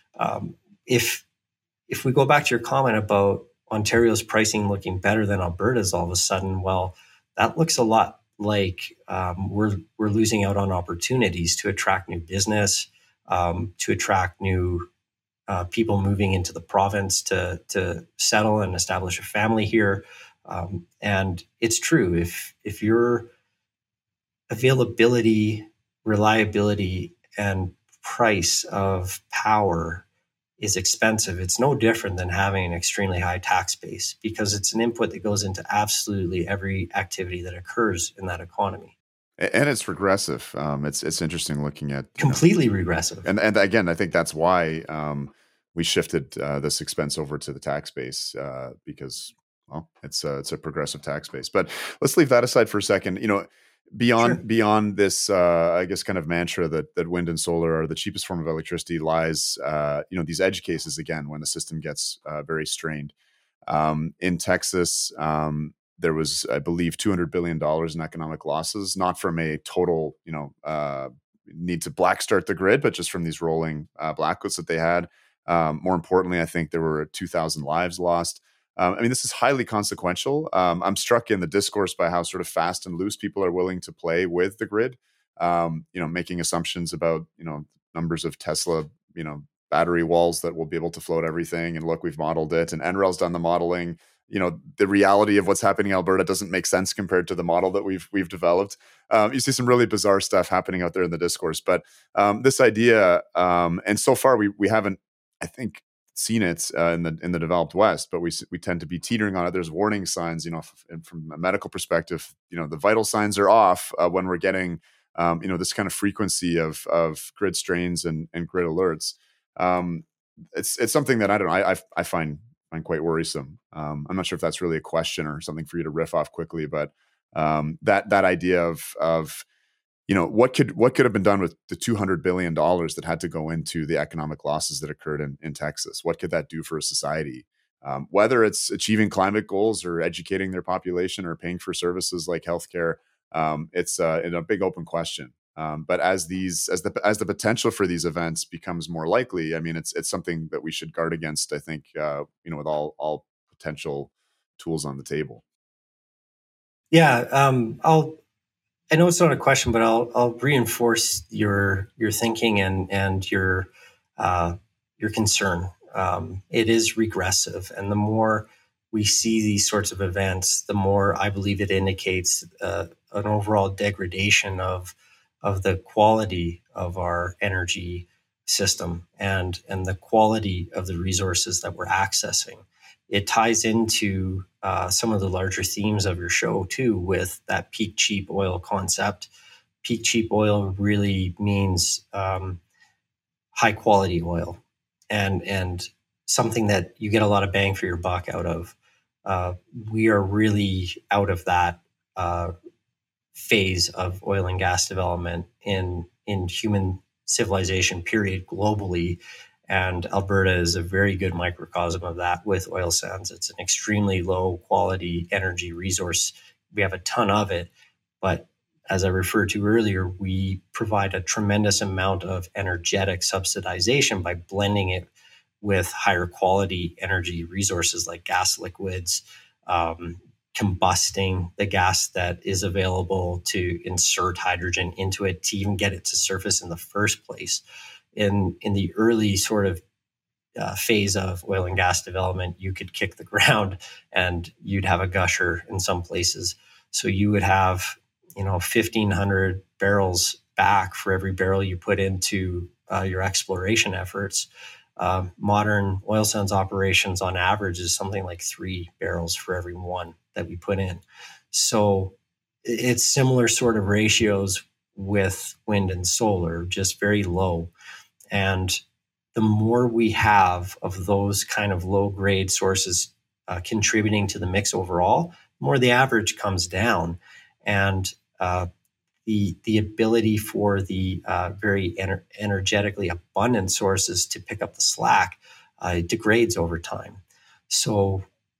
if we go back to your comment about Ontario's pricing looking better than Alberta's all of a sudden, well, that looks a lot like we're losing out on opportunities to attract new business, to attract new people moving into the province to settle and establish a family here. And it's true, if your availability, reliability, and price of power is expensive, it's no different than having an extremely high tax base, because it's an input that goes into absolutely every activity that occurs in that economy. And it's regressive. It's interesting looking at completely regressive. And again, I think that's why we shifted this expense over to the tax base, because, well, it's a progressive tax base. But let's leave that aside for a second. Beyond this, I guess, kind of mantra that wind and solar are the cheapest form of electricity lies, these edge cases, again, when the system gets very strained. In Texas, there was, I believe, $200 billion in economic losses, not from a total, need to black start the grid, but just from these rolling blackouts that they had. More importantly, I think there were 2,000 lives lost. This is highly consequential. I'm struck in the discourse by how sort of fast and loose people are willing to play with the grid, making assumptions about, numbers of Tesla, battery walls that will be able to float everything. And look, we've modeled it, and NREL's done the modeling. The reality of what's happening in Alberta doesn't make sense compared to the model that we've developed. You see some really bizarre stuff happening out there in the discourse, but this idea, and so far we haven't, I think, seen it in the developed West, but we tend to be teetering on it. There's warning signs, from a medical perspective, the vital signs are off when we're getting, this kind of frequency of grid strains and grid alerts. It's something that I find quite worrisome. I'm not sure if that's really a question or something for you to riff off quickly, but that idea of what could have been done with the $200 billion that had to go into the economic losses that occurred in Texas? What could that do for a society? Whether it's achieving climate goals or educating their population or paying for services like healthcare, it's a big open question. But as the potential for these events becomes more likely, it's something that we should guard against, I think, with all potential tools on the table. Yeah. I know it's not a question, but I'll reinforce your thinking and your concern. It is regressive, and the more we see these sorts of events, the more I believe it indicates an overall degradation of the quality of our energy system and the quality of the resources that we're accessing. It ties into some of the larger themes of your show too, with that peak cheap oil concept. Peak cheap oil really means high quality oil and something that you get a lot of bang for your buck out of. We are really out of that phase of oil and gas development in human civilization, period, globally. And Alberta is a very good microcosm of that with oil sands. It's an extremely low quality energy resource. We have a ton of it, but as I referred to earlier, we provide a tremendous amount of energetic subsidization by blending it with higher quality energy resources like gas liquids, combusting the gas that is available to insert hydrogen into it to even get it to surface in the first place. In the early sort of phase of oil and gas development, you could kick the ground and you'd have a gusher in some places. So you would have, 1,500 barrels back for every barrel you put into your exploration efforts. Modern oil sands operations on average is something like 3 barrels for every one that we put in. So it's similar sort of ratios with wind and solar, just very low. And the more we have of those kind of low grade sources contributing to the mix overall, the more the average comes down. And the ability for the very energetically abundant sources to pick up the slack degrades over time. So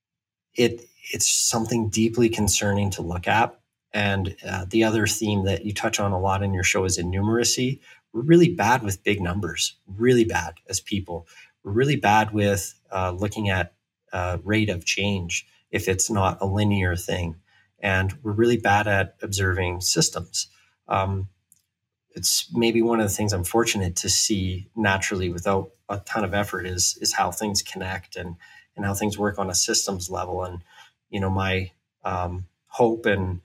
it's something deeply concerning to look at. And the other theme that you touch on a lot in your show is innumeracy. We're really bad with big numbers, really bad as people. We're really bad with looking at rate of change if it's not a linear thing. And we're really bad at observing systems. It's maybe one of the things I'm fortunate to see naturally without a ton of effort is how things connect and how things work on a systems level. And, my hope and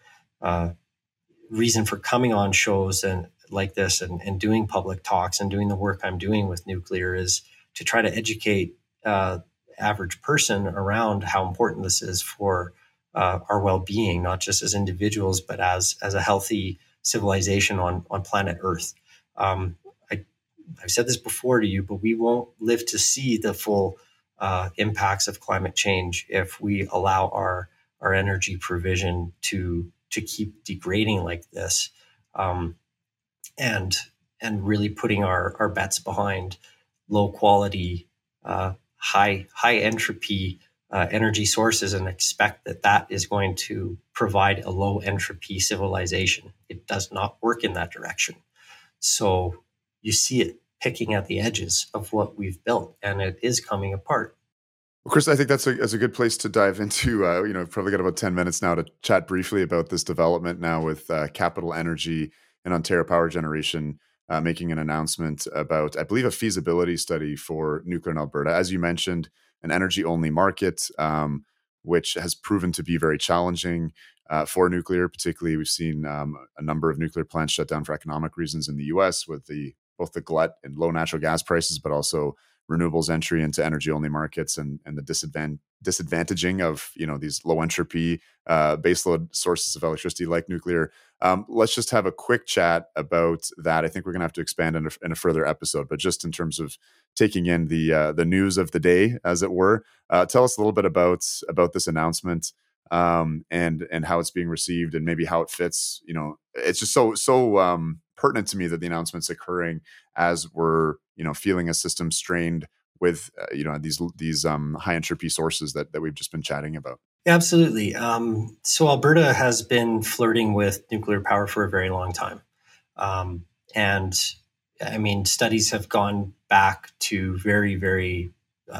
reason for coming on shows and like this and doing public talks and doing the work I'm doing with nuclear is to try to educate average person around how important this is for our well-being, not just as individuals, but as a healthy civilization on planet Earth. I've said this before to you, but we won't live to see the full impacts of climate change if we allow our energy provision to keep degrading like this, and really putting our bets behind low quality, high entropy energy sources and expect that is going to provide a low entropy civilization. It does not work in that direction. So you see it picking at the edges of what we've built, and it is coming apart. Well, Chris, I think that's a good place to dive into. Probably got about 10 minutes now to chat briefly about this development now with Capital Energy and Ontario Power Generation making an announcement about, I believe, a feasibility study for nuclear in Alberta. As you mentioned, an energy-only market, which has proven to be very challenging for nuclear. Particularly, we've seen a number of nuclear plants shut down for economic reasons in the U.S. with both the glut and low natural gas prices, but also renewables entry into energy-only markets and the disadvantaging of these low entropy baseload sources of electricity like nuclear. Let's just have a quick chat about that. I think we're going to have to expand in a further episode, but just in terms of taking in the news of the day, as it were, tell us a little bit about this announcement and how it's being received and maybe how it fits. It's just so pertinent to me that the announcement's occurring as we're feeling a system strained with these high entropy sources that we've just been chatting about. Yeah, absolutely. So Alberta has been flirting with nuclear power for a very long time, and I mean studies have gone back to very, very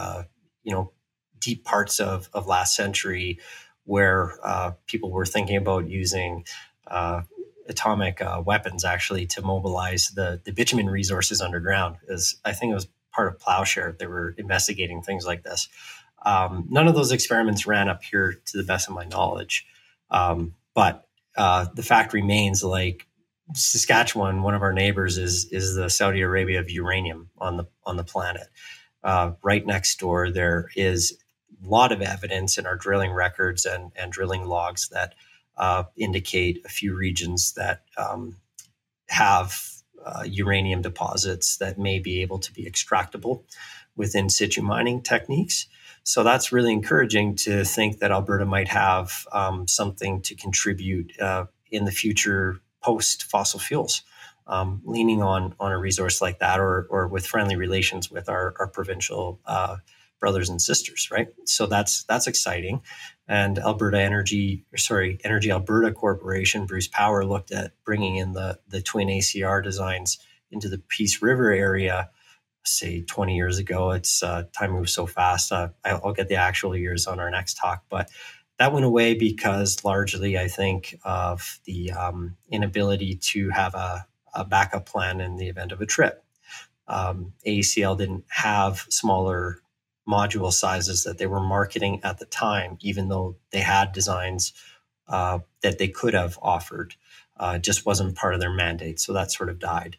deep parts of last century where people were thinking about using atomic weapons actually to mobilize the bitumen resources underground. I think it was part of Plowshare. They were investigating things like this. None of those experiments ran up here to the best of my knowledge. But the fact remains, like Saskatchewan, one of our neighbors is the Saudi Arabia of uranium on the planet. Right next door, there is a lot of evidence in our drilling records and drilling logs that indicate a few regions that have uranium deposits that may be able to be extractable with in situ mining techniques. So that's really encouraging to think that Alberta might have something to contribute in the future post fossil fuels, leaning on a resource like that or with friendly relations with our provincial brothers and sisters, right? So that's exciting. And Energy Alberta Corporation, Bruce Power, looked at bringing in the twin ACR designs into the Peace River area, say 20 years ago. It's time moves so fast. I'll get the actual years on our next talk, but that went away because largely, I think, of the inability to have a backup plan in the event of a trip. AECL didn't have smaller module sizes that they were marketing at the time, even though they had designs that they could have offered. It just wasn't part of their mandate. So that sort of died.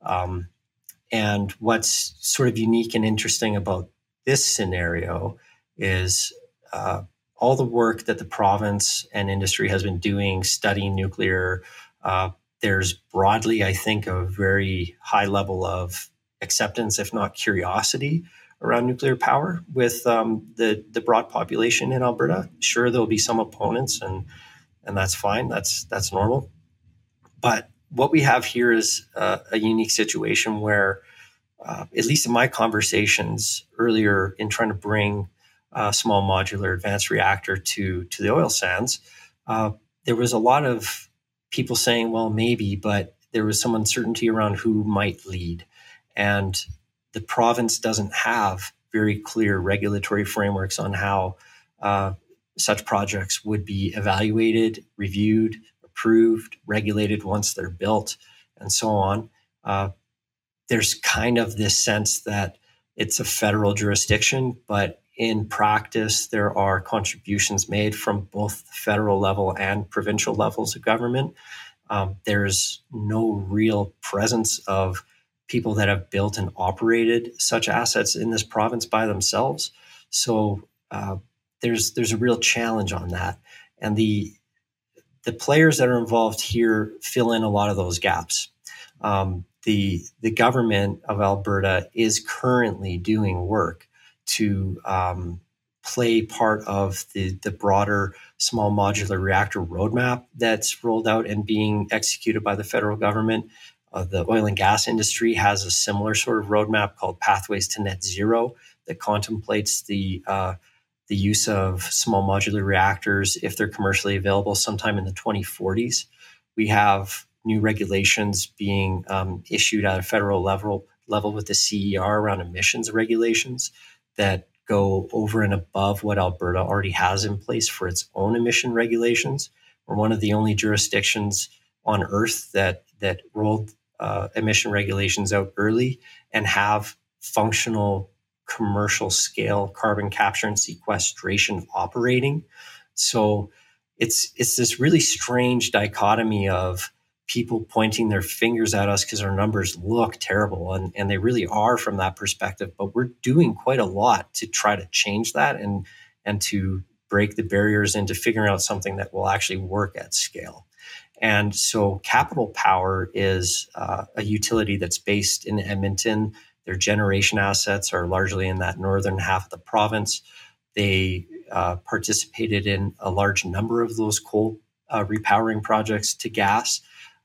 And what's sort of unique and interesting about this scenario is all the work that the province and industry has been doing studying nuclear. There's broadly, I think, a very high level of acceptance, if not curiosity, around nuclear power with the broad population in Alberta. Sure, there'll be some opponents, and that's fine. That's normal. But what we have here is a unique situation where, at least in my conversations earlier in trying to bring a small modular advanced reactor to the oil sands, there was a lot of people saying, well, maybe, but there was some uncertainty around who might lead. And the province doesn't have very clear regulatory frameworks on how such projects would be evaluated, reviewed, approved, regulated once they're built, and so on. There's kind of this sense that it's a federal jurisdiction, but in practice, there are contributions made from both the federal level and provincial levels of government. There's no real presence of people that have built and operated such assets in this province by themselves. So there's a real challenge on that. And the players that are involved here fill in a lot of those gaps. The government of Alberta is currently doing work to play part of the broader small modular reactor roadmap that's rolled out and being executed by the federal government. The oil and gas industry has a similar sort of roadmap called Pathways to Net Zero that contemplates the use of small modular reactors if they're commercially available sometime in the 2040s. We have new regulations being issued at a federal level with the CER around emissions regulations that go over and above what Alberta already has in place for its own emission regulations. We're one of the only jurisdictions on Earth that rolled emission regulations out early and have functional commercial scale carbon capture and sequestration operating. So it's this really strange dichotomy of people pointing their fingers at us because our numbers look terrible, and they really are from that perspective. But we're doing quite a lot to try to change that and to break the barriers into figuring out something that will actually work at scale. And so Capital Power is a utility that's based in Edmonton. Their generation assets are largely in that northern half of the province. They participated in a large number of those coal repowering projects to gas.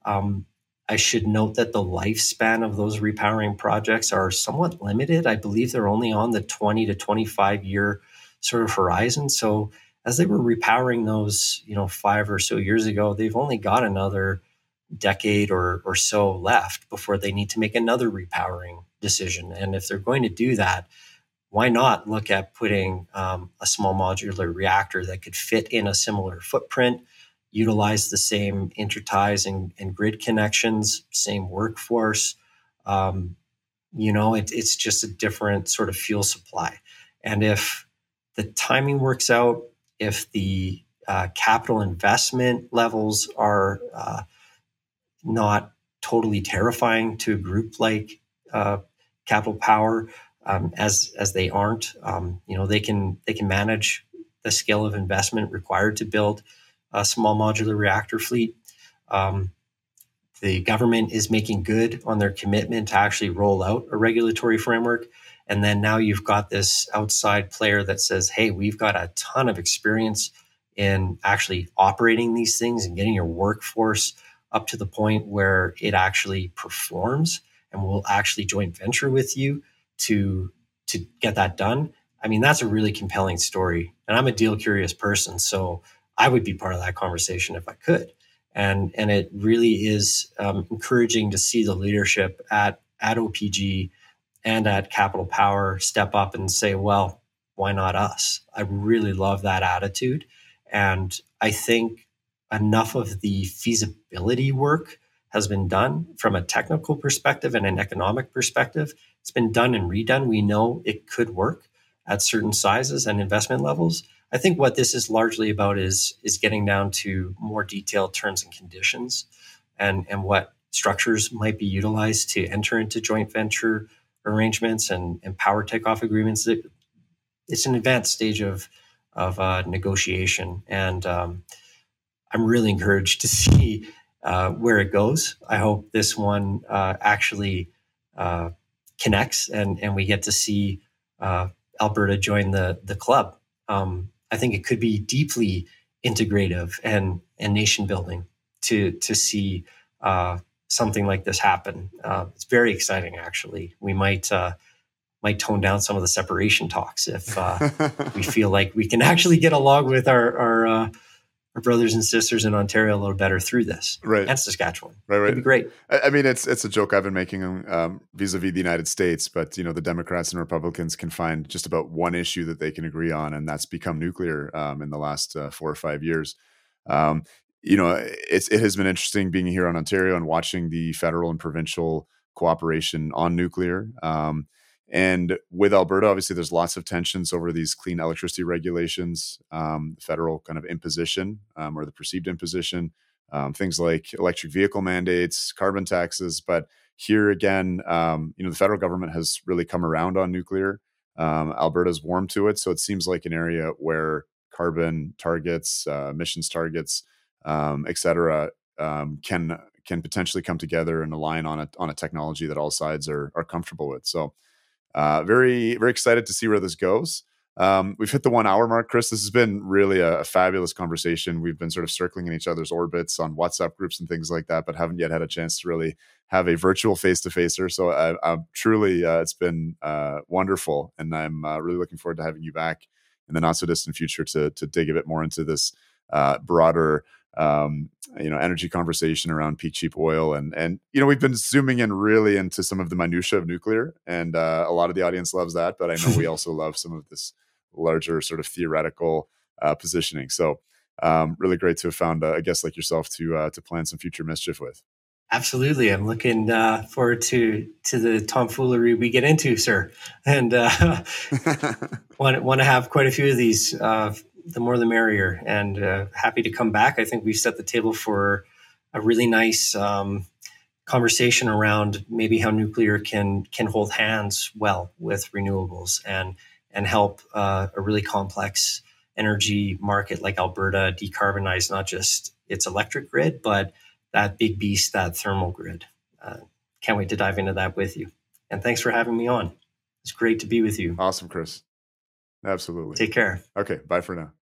I should note that the lifespan of those repowering projects are somewhat limited. I believe they're only on the 20 to 25 year sort of horizon. So as they were repowering those, 5 or so years ago, they've only got another decade or so left before they need to make another repowering decision. And if they're going to do that, why not look at putting a small modular reactor that could fit in a similar footprint, utilize the same interties and grid connections, same workforce. It's just a different sort of fuel supply. And if the timing works out, if the capital investment levels are not totally terrifying to a group like Capital Power, as they aren't, they can manage the scale of investment required to build a small modular reactor fleet. The government is making good on their commitment to actually roll out a regulatory framework. And then now you've got this outside player that says, hey, we've got a ton of experience in actually operating these things and getting your workforce up to the point where it actually performs, and we'll actually joint venture with you to get that done. I mean, that's a really compelling story. And I'm a deal curious person, so I would be part of that conversation if I could. And it really is encouraging to see the leadership at OPG and at Capital Power step up and say, well, why not us? I really love that attitude. And I think enough of the feasibility work has been done from a technical perspective and an economic perspective It's been done and redone. We know it could work at certain sizes and investment levels. I think what this is largely about is getting down to more detailed terms and conditions, and what structures might be utilized to enter into joint venture arrangements and power takeoff agreements. It's an advanced stage of negotiation, and I'm really encouraged to see where it goes. I hope this one actually connects, and we get to see Alberta join the club. I think it could be deeply integrative and nation building to see something like this happen. It's very exciting, actually. We might tone down some of the separation talks if we feel like we can actually get along with our brothers and sisters in Ontario a little better through this, right? And Saskatchewan, right. It'd be great. I mean, it's a joke I've been making vis-a-vis the United States, but the Democrats and Republicans can find just about one issue that they can agree on, and that's become nuclear in the last 4 or 5 years. It has been interesting being here in Ontario and watching the federal and provincial cooperation on nuclear. And with Alberta, obviously, there's lots of tensions over these clean electricity regulations, the federal kind of imposition or the perceived imposition, things like electric vehicle mandates, carbon taxes. But here again, the federal government has really come around on nuclear. Alberta's warmed to it. So it seems like an area where carbon targets, emissions targets, et cetera, can potentially come together and align on a technology that all sides are comfortable with. So very, very excited to see where this goes. We've hit the 1 hour mark, Chris. This has been really a fabulous conversation. We've been sort of circling in each other's orbits on WhatsApp groups and things like that, but haven't yet had a chance to really have a virtual face-to-facer. So I'm truly, it's been wonderful. And I'm really looking forward to having you back in the not so distant future to dig a bit more into this broader energy conversation around peak cheap oil. And we've been zooming in really into some of the minutia of nuclear, and a lot of the audience loves that, but I know we also love some of this larger sort of theoretical positioning. So really great to have found a guest like yourself to plan some future mischief with. Absolutely. I'm looking forward to the tomfoolery we get into, sir. And want to have quite a few of these. The more the merrier, and happy to come back. I think we've set the table for a really nice conversation around maybe how nuclear can hold hands well with renewables and help a really complex energy market like Alberta decarbonize not just its electric grid, but that big beast, that thermal grid. Can't wait to dive into that with you. And thanks for having me on. It's great to be with you. Awesome, Chris. Absolutely. Take care. Okay. Bye for now.